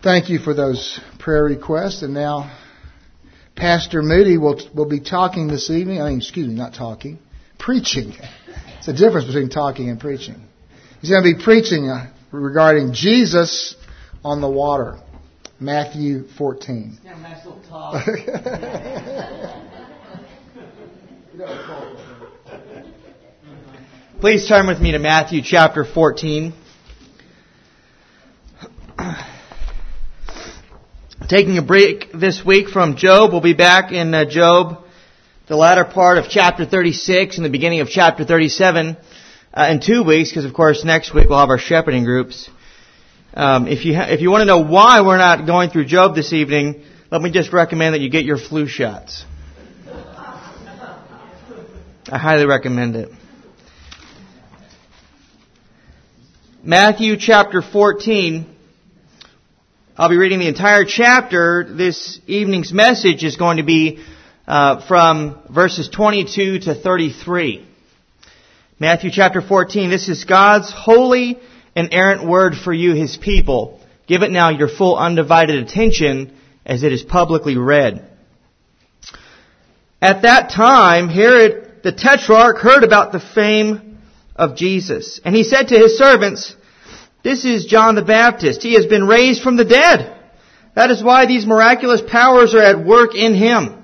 Thank you for those prayer requests. And now Pastor Moody will be talking this evening. Preaching. It's a difference between talking and preaching. He's going to be preaching regarding Jesus on the water. Matthew 14. Yeah, nice little talk. Please turn with me to Matthew chapter 14. Taking a break this week from Job. We'll be back in Job, the latter part of chapter 36 and the beginning of chapter 37 in 2 weeks, because of course next week we'll have our shepherding groups. If you want to know why we're not going through Job this evening, let me just recommend that you get your flu shots. I highly recommend it. Matthew chapter 14. I'll be reading the entire chapter. This evening's message is going to be from verses 22 to 33. Matthew chapter 14. This is God's holy, inerrant word for you, His people. Give it now your full undivided attention as it is publicly read. At that time, Herod the Tetrarch heard about the fame of Jesus. And he said to his servants, "This is John the Baptist. He has been raised from the dead. That is why these miraculous powers are at work in him."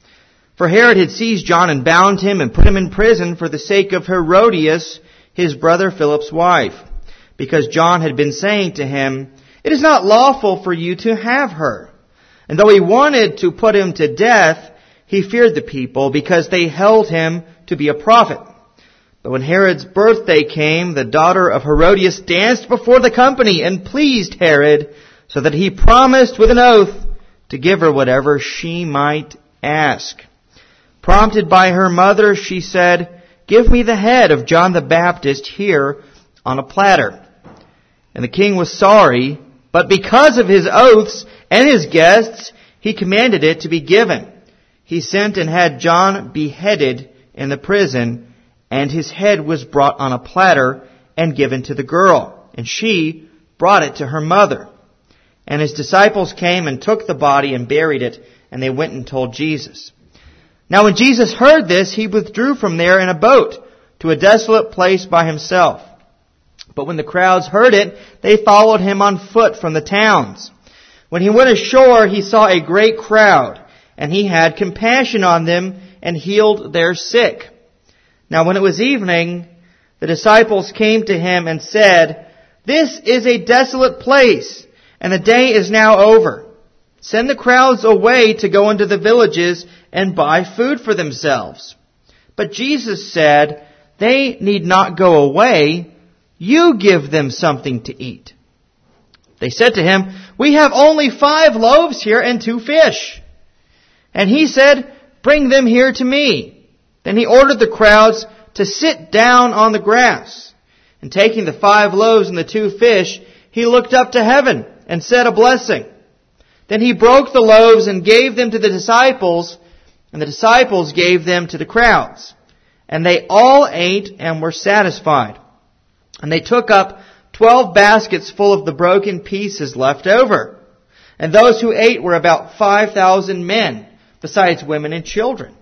For Herod had seized John and bound him and put him in prison for the sake of Herodias, his brother Philip's wife, because John had been saying to him, "It is not lawful for you to have her." And though he wanted to put him to death, he feared the people because they held him to be a prophet. But when Herod's birthday came, the daughter of Herodias danced before the company and pleased Herod, so that he promised with an oath to give her whatever she might ask. Prompted by her mother, she said, "Give me the head of John the Baptist here on a platter." And the king was sorry, but because of his oaths and his guests, he commanded it to be given. He sent and had John beheaded in the prison, and his head was brought on a platter and given to the girl, and she brought it to her mother. And his disciples came and took the body and buried it, and they went and told Jesus. Now when Jesus heard this, he withdrew from there in a boat to a desolate place by himself. But when the crowds heard it, they followed him on foot from the towns. When he went ashore, he saw a great crowd, and he had compassion on them and healed their sick. Now when it was evening, the disciples came to him and said, "This is a desolate place, and the day is now over. Send the crowds away to go into the villages and buy food for themselves." But Jesus said, "They need not go away. You give them something to eat." They said to him, "We have only 5 loaves here and 2 fish." And he said, "Bring them here to me." Then he ordered the crowds to sit down on the grass. And taking the 5 loaves and the 2 fish, he looked up to heaven and said a blessing. Then he broke the loaves and gave them to the disciples, and the disciples gave them to the crowds. And they all ate and were satisfied. And they took up 12 baskets full of the broken pieces left over. And those who ate were about 5,000 men, besides women and children.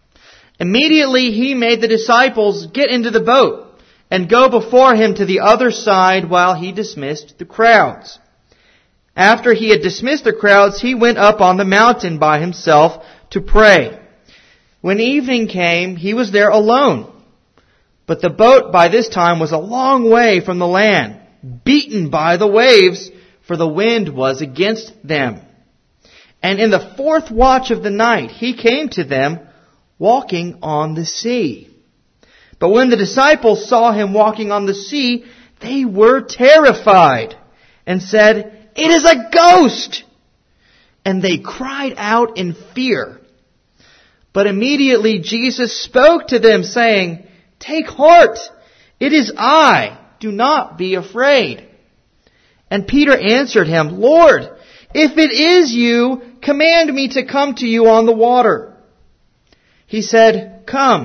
Immediately he made the disciples get into the boat and go before him to the other side while he dismissed the crowds. After he had dismissed the crowds, he went up on the mountain by himself to pray. When evening came, he was there alone. But the boat by this time was a long way from the land, beaten by the waves, for the wind was against them. And in the 4th watch of the night, he came to them, walking on the sea. But when the disciples saw him walking on the sea, they were terrified and said, "It is a ghost!" And they cried out in fear. But immediately Jesus spoke to them, saying, "Take heart, it is I, do not be afraid." And Peter answered him, "Lord, if it is you, command me to come to you on the water." He said, "Come."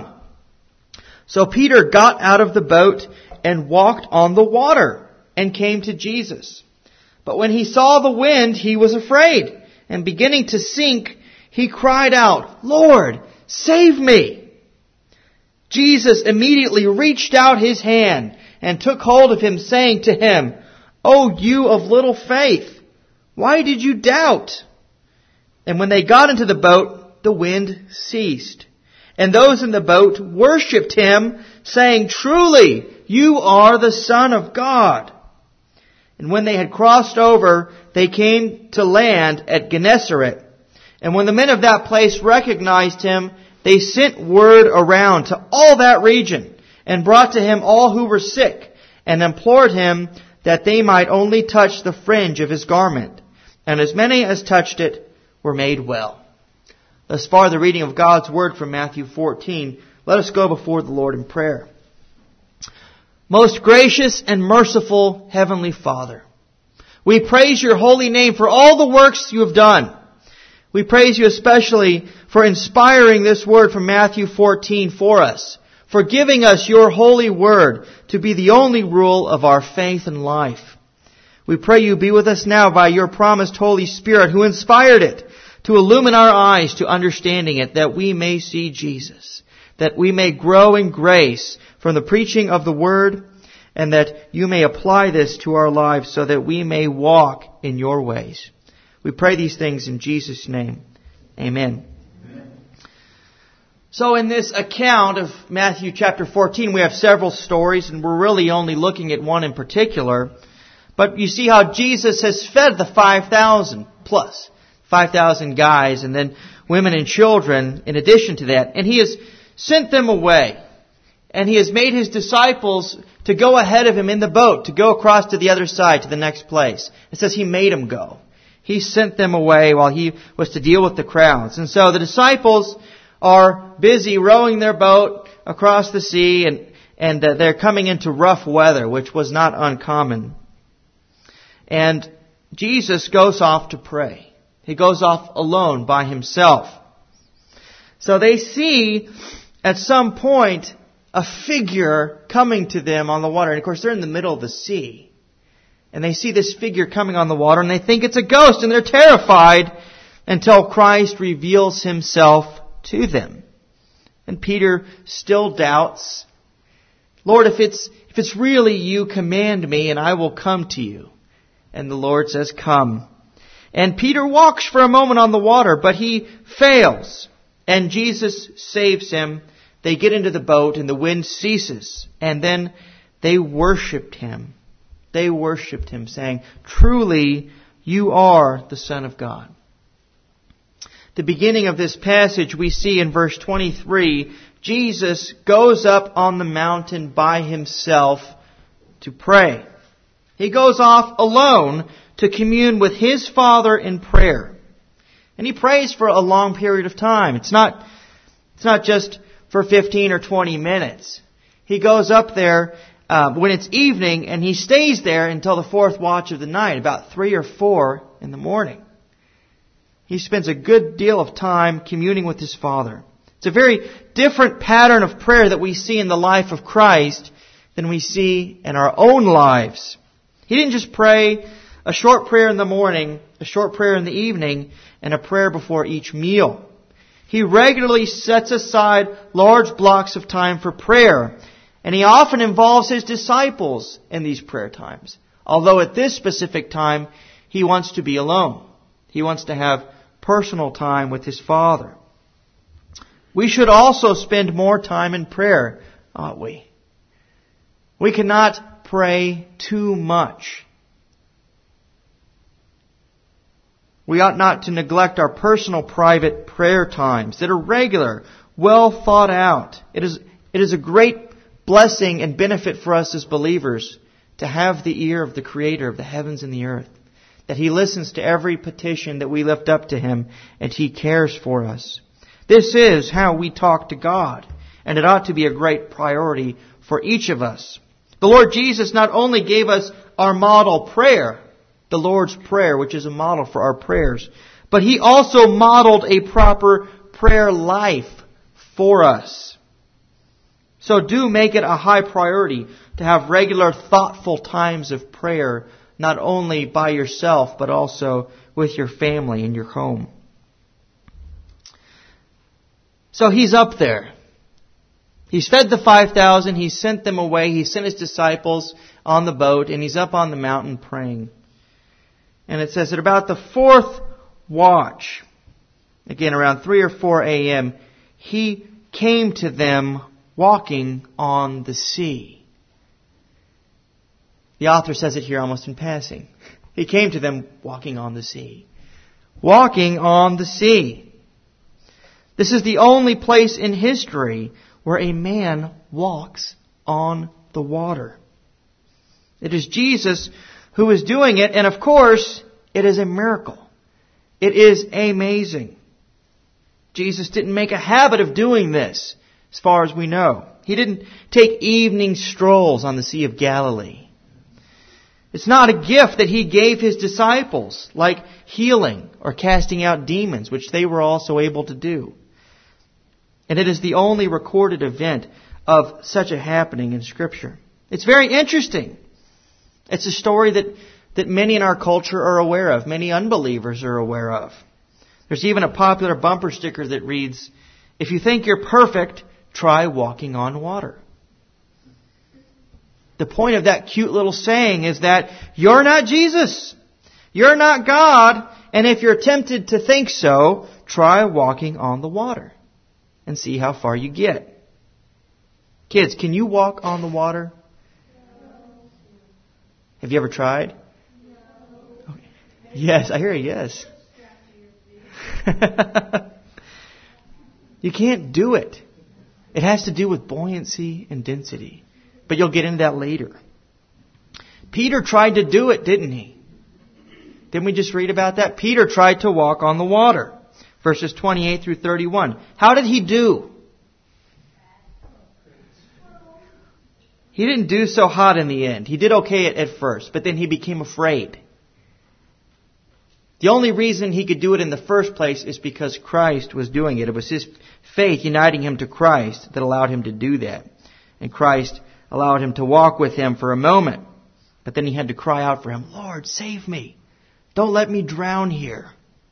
So Peter got out of the boat and walked on the water and came to Jesus. But when he saw the wind, he was afraid, and beginning to sink, he cried out, "Lord, save me!" Jesus immediately reached out his hand and took hold of him, saying to him, "O you of little faith, why did you doubt?" And when they got into the boat, the wind ceased. And those in the boat worshipped him, saying, "Truly, you are the Son of God." And when they had crossed over, they came to land at Gennesaret. And when the men of that place recognized him, they sent word around to all that region, and brought to him all who were sick, and implored him that they might only touch the fringe of his garment. And as many as touched it were made well. Thus far the reading of God's Word from Matthew 14. Let us go before the Lord in prayer. Most gracious and merciful Heavenly Father, we praise your holy name for all the works you have done. We praise you especially for inspiring this word from Matthew 14 for us, for giving us your holy word to be the only rule of our faith and life. We pray you be with us now by your promised Holy Spirit, who inspired it, to illumine our eyes to understanding it, that we may see Jesus, that we may grow in grace from the preaching of the word, and that you may apply this to our lives so that we may walk in your ways. We pray these things in Jesus' name. Amen. So in this account of Matthew chapter 14, we have several stories, and we're really only looking at one in particular. But you see how Jesus has fed the 5,000 plus, 5,000 guys, and then women and children in addition to that. And he has sent them away. And he has made his disciples to go ahead of him in the boat, to go across to the other side, to the next place. It says he made them go. He sent them away while he was to deal with the crowds. And so the disciples are busy rowing their boat across the sea, and they're coming into rough weather, which was not uncommon. And Jesus goes off to pray. He goes off alone by himself. So they see at some point a figure coming to them on the water. And of course, they're in the middle of the sea. And they see this figure coming on the water, and they think it's a ghost, and they're terrified until Christ reveals himself to them. And Peter still doubts. "Lord, if it's really you, command me, and I will come to you." And the Lord says, "Come." And Peter walks for a moment on the water, but he fails. And Jesus saves him. They get into the boat, and the wind ceases. And then they worshipped him. They worshipped him, saying, "Truly, you are the Son of God." The beginning of this passage we see in verse 23, Jesus goes up on the mountain by himself to pray. He goes off alone to commune with his Father in prayer. And he prays for a long period of time. It's not just for 15 or 20 minutes. He goes up there when it's evening, and he stays there until the fourth watch of the night, about 3 or 4 in the morning. He spends a good deal of time communing with his Father. It's a very different pattern of prayer that we see in the life of Christ than we see in our own lives. He didn't just pray a short prayer in the morning, a short prayer in the evening, and a prayer before each meal. He regularly sets aside large blocks of time for prayer, and he often involves his disciples in these prayer times. Although at this specific time, he wants to be alone. He wants to have personal time with his Father. We should also spend more time in prayer, aren't we? We cannot pray too much. We ought not to neglect our personal, private prayer times that are regular, well thought out. It is a great blessing and benefit for us as believers to have the ear of the Creator of the heavens and the earth, that He listens to every petition that we lift up to Him, and He cares for us. This is how we talk to God, and it ought to be a great priority for each of us. The Lord Jesus not only gave us our model prayer, the Lord's Prayer, which is a model for our prayers, but He also modeled a proper prayer life for us. So do make it a high priority to have regular, thoughtful times of prayer not only by yourself, but also with your family and your home. So He's up there. He's fed the 5,000. He's sent them away. He sent His disciples on the boat, and He's up on the mountain praying. And it says that about the fourth watch, again around 3 or 4 a.m., He came to them walking on the sea. The author says it here almost in passing. He came to them walking on the sea. Walking on the sea. This is the only place in history where a man walks on the water. It is Jesus who is doing it, and of course, it is a miracle. It is amazing. Jesus didn't make a habit of doing this, as far as we know. He didn't take evening strolls on the Sea of Galilee. It's not a gift that He gave His disciples, like healing or casting out demons, which they were also able to do. And it is the only recorded event of such a happening in Scripture. It's very interesting. It's a story that many in our culture are aware of, many unbelievers are aware of. There's even a popular bumper sticker that reads, "If you think you're perfect, try walking on water." The point of that cute little saying is that you're not Jesus. You're not God. And if you're tempted to think so, try walking on the water and see how far you get. Kids, can you walk on the water? Have you ever tried? Okay. Yes, I hear a yes. You can't do it. It has to do with buoyancy and density. But you'll get into that later. Peter tried to do it, didn't he? Didn't we just read about that? Peter tried to walk on the water. Verses 28 through 31. How did he do? He didn't do so hot in the end. He did okay at first, but then he became afraid. The only reason he could do it in the first place is because Christ was doing it. It was his faith uniting him to Christ that allowed him to do that. And Christ allowed him to walk with him for a moment. But then he had to cry out for him, "Lord, save me. Don't let me drown here."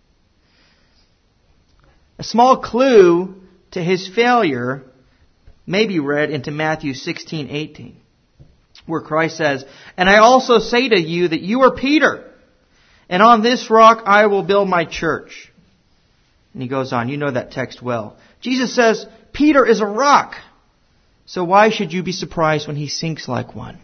A small clue to his failure may be read into Matthew 16:18, where Christ says, "And I also say to you that you are Peter, and on this rock I will build my church." And he goes on, you know that text well. Jesus says, Peter is a rock, so why should you be surprised when he sinks like one?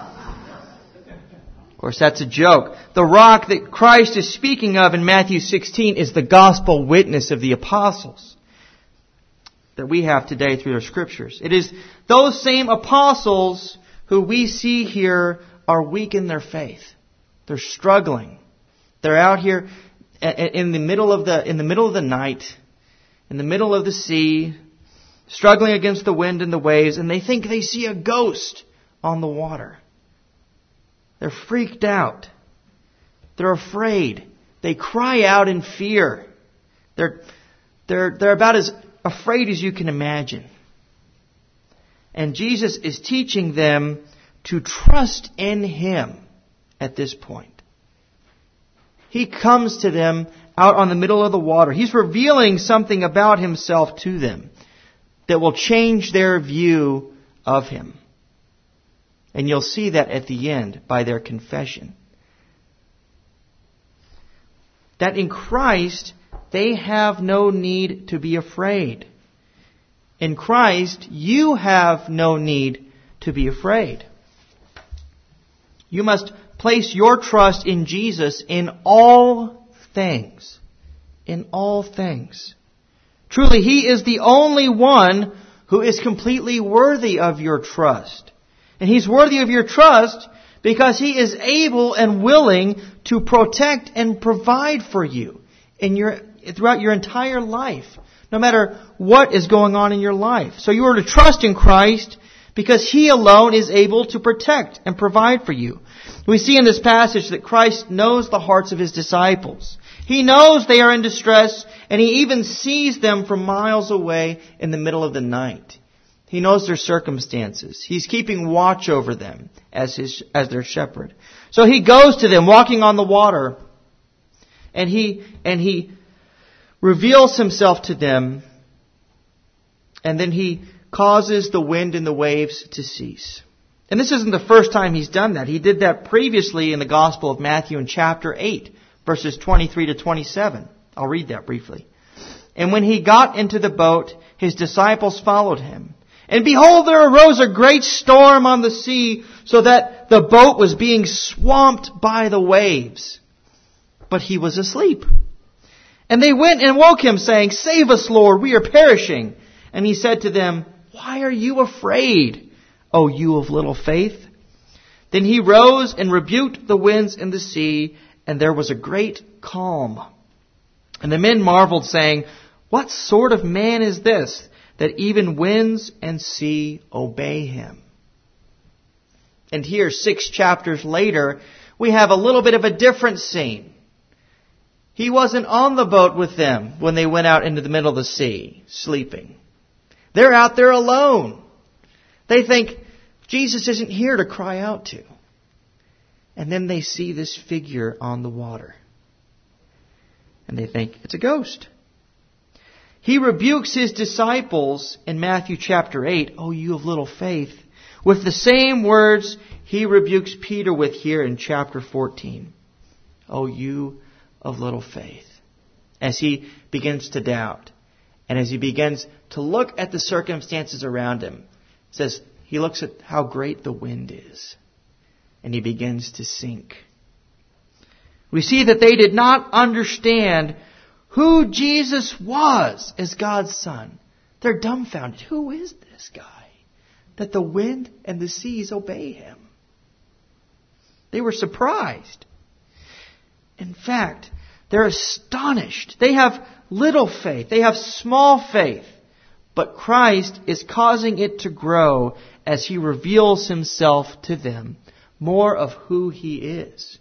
Of course, that's a joke. The rock that Christ is speaking of in Matthew 16 is the gospel witness of the apostles that we have today through the Scriptures. It is those same apostles who we see here are weak in their faith. They're struggling. They're out here in the middle of the night, in the middle of the sea, struggling against the wind and the waves, and they think they see a ghost on the water. They're freaked out. They're afraid. They cry out in fear. They're about as afraid as you can imagine. And Jesus is teaching them to trust in Him at this point. He comes to them out on the middle of the water. He's revealing something about Himself to them that will change their view of Him. And you'll see that at the end by their confession. That in Christ, they have no need to be afraid. In Christ, you have no need to be afraid. You must place your trust in Jesus in all things. In all things. Truly, He is the only one who is completely worthy of your trust. And He's worthy of your trust because He is able and willing to protect and provide for you throughout your entire life, no matter what is going on in your life. So you are to trust in Christ because He alone is able to protect and provide for you. We see in this passage that Christ knows the hearts of His disciples. He knows they are in distress, and He even sees them from miles away in the middle of the night. He knows their circumstances. He's keeping watch over them as their shepherd. So he goes to them walking on the water, and he reveals himself to them, and then he causes the wind and the waves to cease. And this isn't the first time he's done that. He did that previously in the Gospel of Matthew in chapter 8, verses 23 to 27. I'll read that briefly. And when he got into the boat, his disciples followed him. And behold, there arose a great storm on the sea, so that the boat was being swamped by the waves. But he was asleep. And they went and woke him, saying, "Save us, Lord, we are perishing." And he said to them, "Why are you afraid, O you of little faith?" Then he rose and rebuked the winds and the sea, and there was a great calm. And the men marveled, saying, "What sort of man is this, that even winds and sea obey him?" And here, 6 chapters later, we have a little bit of a different scene. He wasn't on the boat with them when they went out into the middle of the sea, sleeping. They're out there alone. They think Jesus isn't here to cry out to. And then they see this figure on the water. And they think it's a ghost. He rebukes his disciples in Matthew chapter 8, "Oh, you of little faith," with the same words he rebukes Peter with here in chapter 14. "Oh, you of little faith," as he begins to doubt. And as he begins to look at the circumstances around him, it says he looks at how great the wind is. And he begins to sink. We see that they did not understand who Jesus was as God's Son. They're dumbfounded. Who is this guy that the wind and the seas obey him? They were surprised. In fact, they're astonished. They have little faith. They have small faith. But Christ is causing it to grow as he reveals himself to them, more of who he is.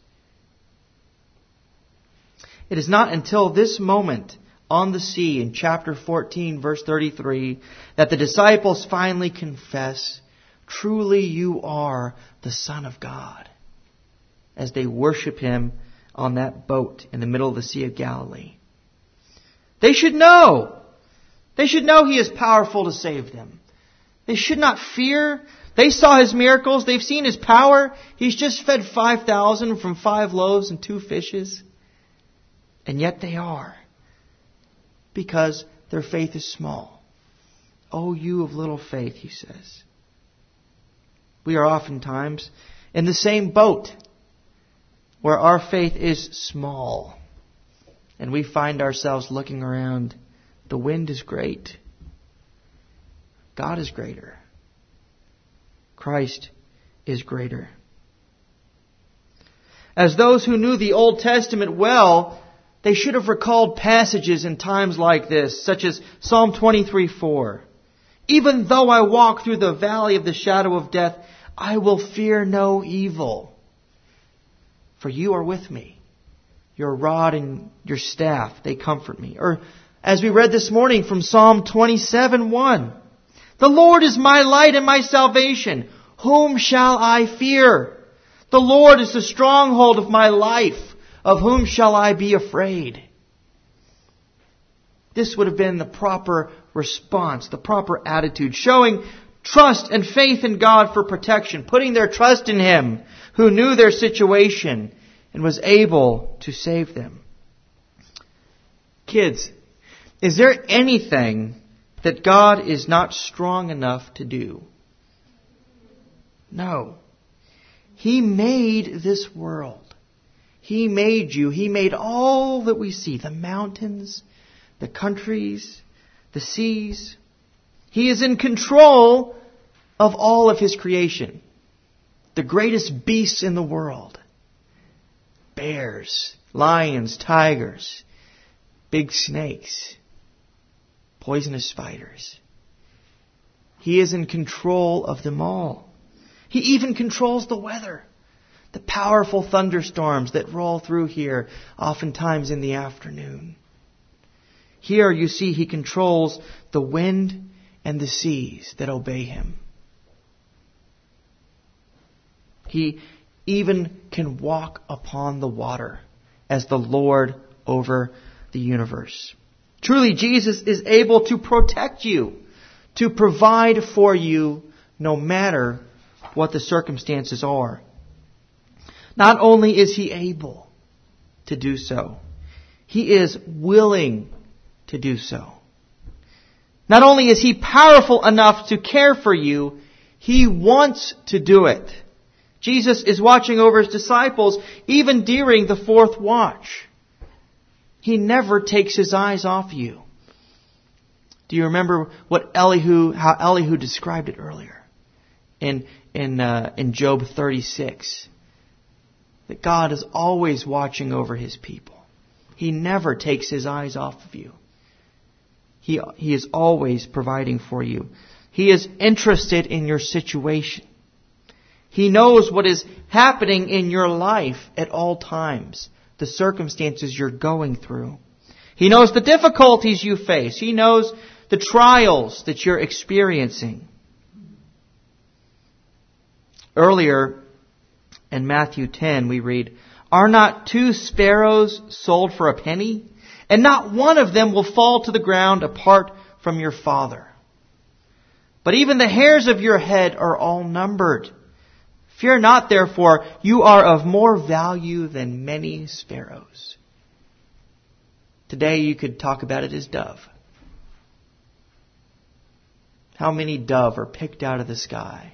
It is not until this moment on the sea in chapter 14, verse 33, that the disciples finally confess, "Truly you are the Son of God," as they worship him on that boat in the middle of the Sea of Galilee. They should know. They should know he is powerful to save them. They should not fear. They saw his miracles. They've seen his power. He's just fed 5,000 from 5 loaves and 2 fishes. And yet they are. Because their faith is small. "Oh, you of little faith," he says. We are oftentimes in the same boat where our faith is small. And we find ourselves looking around. The wind is great. God is greater. Christ is greater. As those who knew the Old Testament well, they should have recalled passages in times like this, such as Psalm 23:4. "Even though I walk through the valley of the shadow of death, I will fear no evil. For you are with me. Your rod and your staff, they comfort me." Or as we read this morning from Psalm 27:1. "The Lord is my light and my salvation. Whom shall I fear? The Lord is the stronghold of my life. Of whom shall I be afraid?" This would have been the proper response, the proper attitude, showing trust and faith in God for protection, putting their trust in him who knew their situation and was able to save them. Kids, is there anything that God is not strong enough to do? No. He made this world. He made you. He made all that we see, the mountains, the countries, the seas. He is in control of all of his creation. The greatest beasts in the world. Bears, lions, tigers, big snakes, poisonous spiders. He is in control of them all. He even controls the weather. The powerful thunderstorms that roll through here, oftentimes in the afternoon. Here you see he controls the wind and the seas that obey Him. He even can walk upon the water as the Lord over the universe. Truly, Jesus is able to protect you, to provide for you no matter what the circumstances are. Not only is He able to do so, He is willing to do so. Not only is He powerful enough to care for you, He wants to do it. Jesus is watching over His disciples even during the fourth watch. He never takes His eyes off you. Do you remember how Elihu described it earlier in Job 36? That God is always watching over His people. He never takes His eyes off of you. He is always providing for you. He is interested in your situation. He knows what is happening in your life at all times, the circumstances you're going through. He knows the difficulties you face. He knows the trials that you're experiencing. Earlier in Matthew 10 we read, "Are not 2 sparrows sold for a penny? And not one of them will fall to the ground apart from your Father. But even the hairs of your head are all numbered. Fear not, therefore, you are of more value than many sparrows." Today you could talk about it as dove. How many dove are picked out of the sky?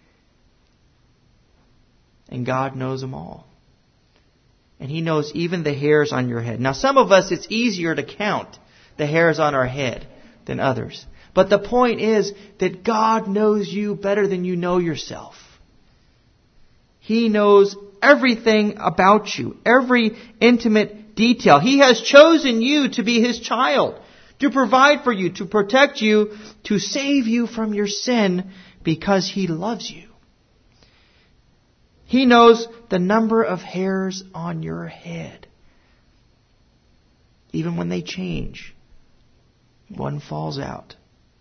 And God knows them all. And He knows even the hairs on your head. Now, some of us, it's easier to count the hairs on our head than others. But the point is that God knows you better than you know yourself. He knows everything about you, every intimate detail. He has chosen you to be His child, to provide for you, to protect you, to save you from your sin because He loves you. He knows the number of hairs on your head. Even when they change, one falls out.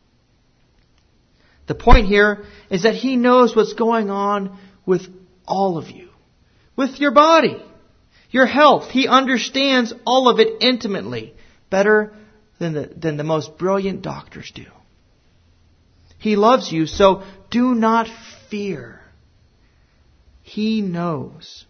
The point here is that He knows what's going on with all of you, with your body, your health. He understands all of it intimately, better than the most brilliant doctors do. He loves you, so do not fear. He knows.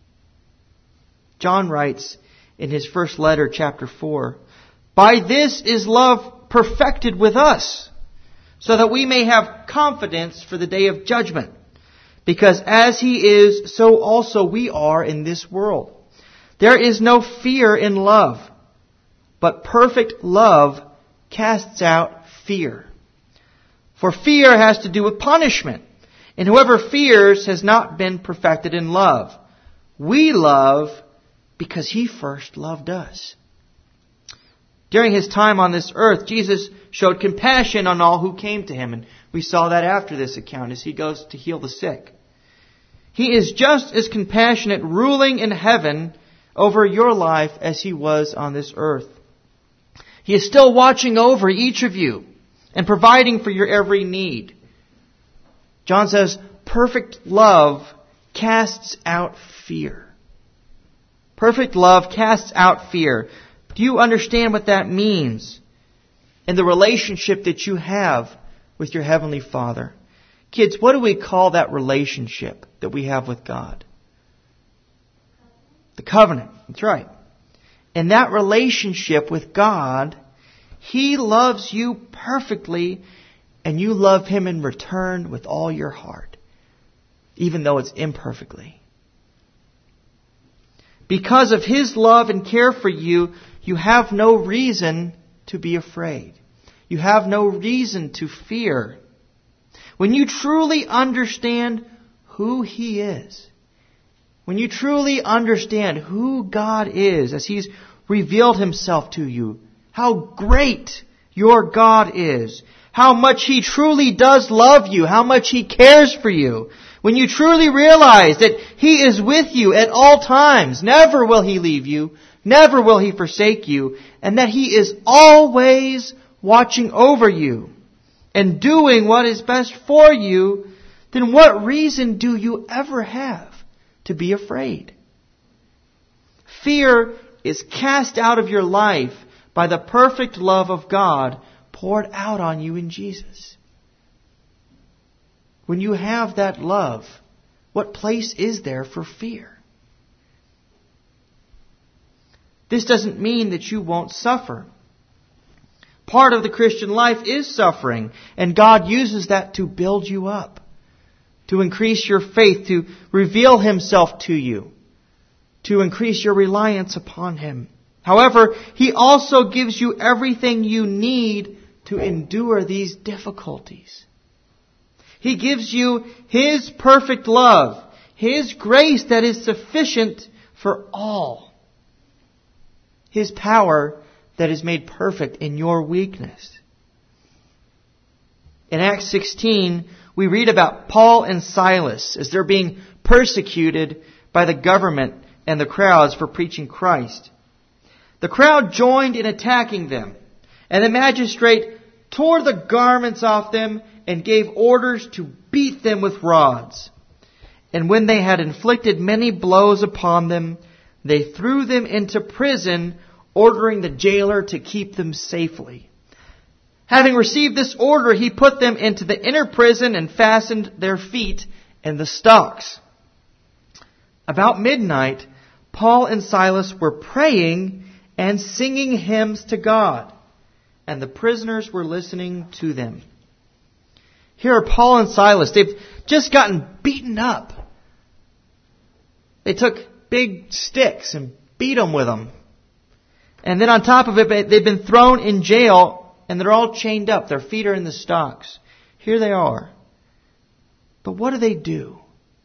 John writes in his first letter, chapter 4, "By this is love perfected with us, so that we may have confidence for the day of judgment. Because as He is, so also we are in this world. There is no fear in love, but perfect love casts out fear. For fear has to do with punishment. And whoever fears has not been perfected in love. We love because He first loved us." During His time on this earth, Jesus showed compassion on all who came to Him. And we saw that after this account as He goes to heal the sick. He is just as compassionate ruling in heaven over your life as He was on this earth. He is still watching over each of you and providing for your every need. John says, perfect love casts out fear. Perfect love casts out fear. Do you understand what that means in the relationship that you have with your Heavenly Father? Kids, what do we call that relationship that we have with God? The covenant. That's right. In that relationship with God, He loves you perfectly, and you love Him in return with all your heart, even though it's imperfectly. Because of His love and care for you, you have no reason to be afraid. You have no reason to fear. When you truly understand who He is, when you truly understand who God is as He's revealed Himself to you, how great your God is, how much He truly does love you, how much He cares for you. When you truly realize that He is with you at all times, never will He leave you, never will He forsake you, and that He is always watching over you, and doing what is best for you, then what reason do you ever have to be afraid? Fear is cast out of your life by the perfect love of God poured out on you in Jesus. When you have that love, what place is there for fear? This doesn't mean that you won't suffer. Part of the Christian life is suffering, and God uses that to build you up, to increase your faith, to reveal Himself to you, to increase your reliance upon Him. However, He also gives you everything you need to endure these difficulties. He gives you His perfect love, His grace that is sufficient for all, His power that is made perfect in your weakness. In Acts 16, we read about Paul and Silas as they're being persecuted by the government and the crowds for preaching Christ. The crowd joined in attacking them, and the magistrate tore the garments off them and gave orders to beat them with rods. And when they had inflicted many blows upon them, they threw them into prison, ordering the jailer to keep them safely. Having received this order, he put them into the inner prison and fastened their feet in the stocks. About midnight, Paul and Silas were praying and singing hymns to God, and the prisoners were listening to them. Here are Paul and Silas. They've just gotten beaten up. They took big sticks and beat them with them. And then on top of it, they've been thrown in jail, and they're all chained up. Their feet are in the stocks. Here they are. But what do?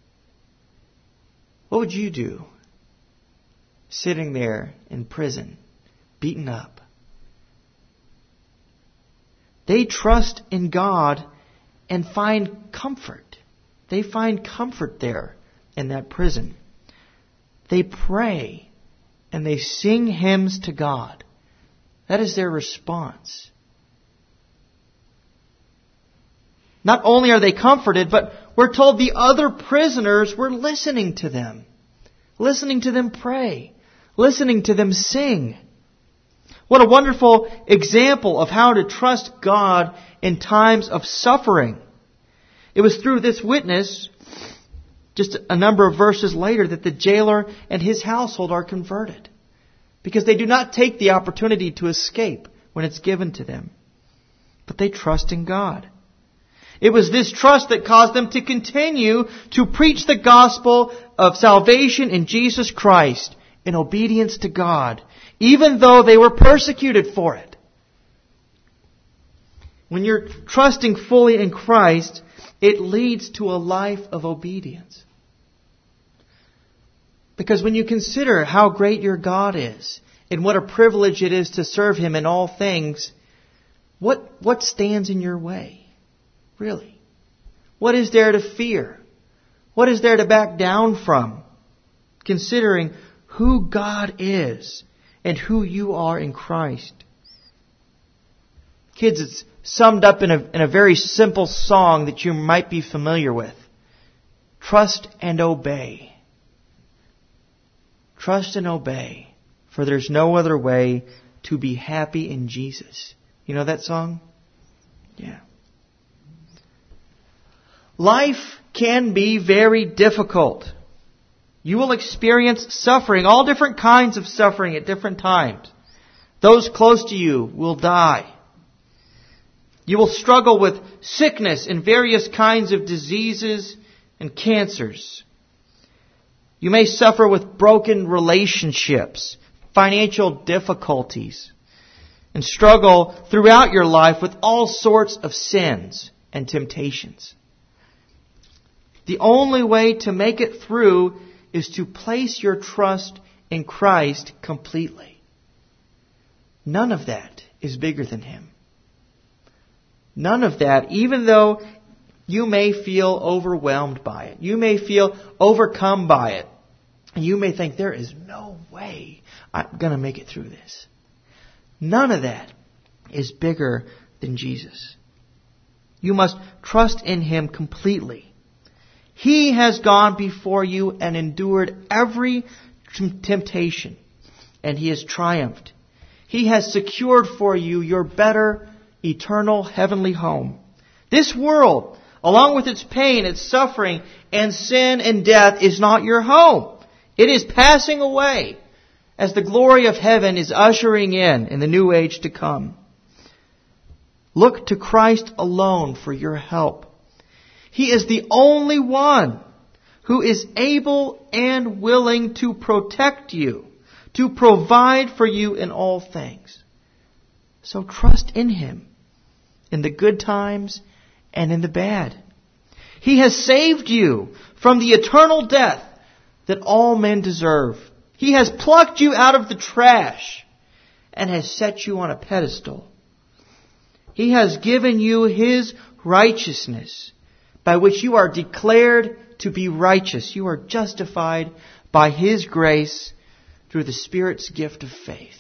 What would you do? Sitting there in prison, beaten up. They trust in God and find comfort. They find comfort there in that prison. They pray and they sing hymns to God. That is their response. Not only are they comforted, but we're told the other prisoners were listening to them. Listening to them pray. Listening to them sing. What a wonderful example of how to trust God in times of suffering. It was through this witness, just a number of verses later, that the jailer and his household are converted. Because they do not take the opportunity to escape when it's given to them. But they trust in God. It was this trust that caused them to continue to preach the gospel of salvation in Jesus Christ in obedience to God, even though they were persecuted for it. When you're trusting fully in Christ, it leads to a life of obedience. Because when you consider how great your God is, and what a privilege it is to serve Him in all things, what stands in your way? Really? What is there to fear? What is there to back down from? Considering who God is and who you are in Christ. Kids, it's summed up in a very simple song that you might be familiar with. Trust and obey. Trust and obey, for there's no other way to be happy in Jesus. You know that song? Yeah. Life can be very difficult. You will experience suffering, all different kinds of suffering at different times. Those close to you will die. You will struggle with sickness and various kinds of diseases and cancers. You may suffer with broken relationships, financial difficulties, and struggle throughout your life with all sorts of sins and temptations. The only way to make it through is to place your trust in Christ completely. None of that is bigger than Him. None of that, even though you may feel overwhelmed by it. You may feel overcome by it. And you may think, there is no way I'm going to make it through this. None of that is bigger than Jesus. You must trust in Him completely. He has gone before you and endured every temptation, and He has triumphed. He has secured for you your better, eternal, heavenly home. This world, along with its pain, its suffering, and sin and death, is not your home. It is passing away as the glory of heaven is ushering in the new age to come. Look to Christ alone for your help. He is the only one who is able and willing to protect you, to provide for you in all things. So trust in Him, in the good times and in the bad. He has saved you from the eternal death that all men deserve. He has plucked you out of the trash and has set you on a pedestal. He has given you His righteousness, by which you are declared to be righteous. You are justified by His grace through the Spirit's gift of faith.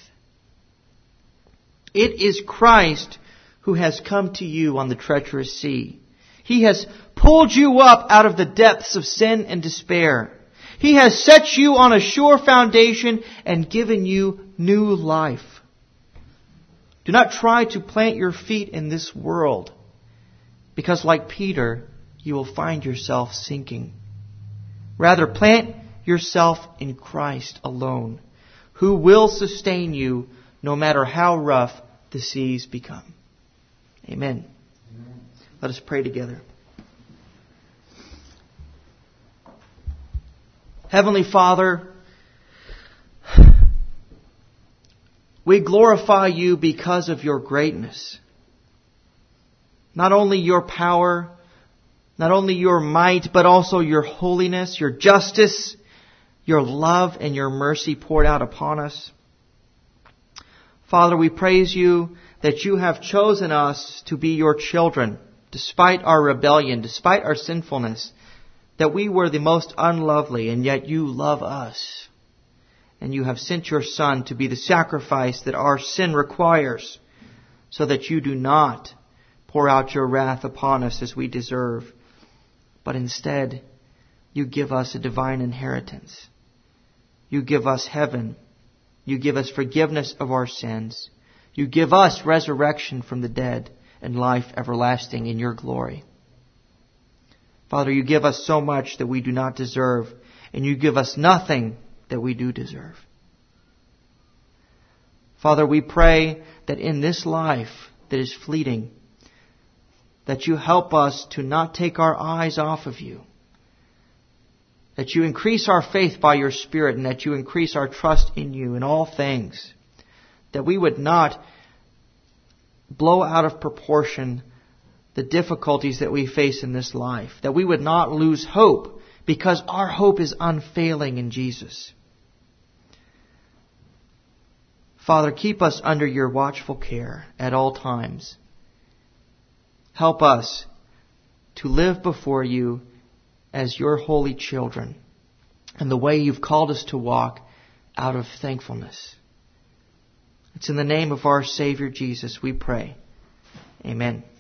It is Christ who has come to you on the treacherous sea. He has pulled you up out of the depths of sin and despair. He has set you on a sure foundation and given you new life. Do not try to plant your feet in this world, because like Peter, you will find yourself sinking. Rather, plant yourself in Christ alone, who will sustain you no matter how rough the seas become. Amen. Let us pray together. Heavenly Father, we glorify You because of Your greatness. Not only Your power, not only Your might, but also Your holiness, Your justice, Your love, and Your mercy poured out upon us. Father, we praise You that You have chosen us to be Your children, despite our rebellion, despite our sinfulness, that we were the most unlovely, and yet You love us. And You have sent Your Son to be the sacrifice that our sin requires, so that You do not pour out Your wrath upon us as we deserve, but instead You give us a divine inheritance. You give us heaven. You give us forgiveness of our sins. You give us resurrection from the dead and life everlasting in Your glory. Father, You give us so much that we do not deserve, and You give us nothing that we do deserve. Father, we pray that in this life that is fleeting, that You help us to not take our eyes off of You, that You increase our faith by Your Spirit, and that You increase our trust in You in all things, that we would not blow out of proportion the difficulties that we face in this life, that we would not lose hope, because our hope is unfailing in Jesus. Father, keep us under Your watchful care at all times. Help us to live before You as Your holy children, and the way You've called us to walk out of thankfulness. It's in the name of our Savior Jesus we pray. Amen.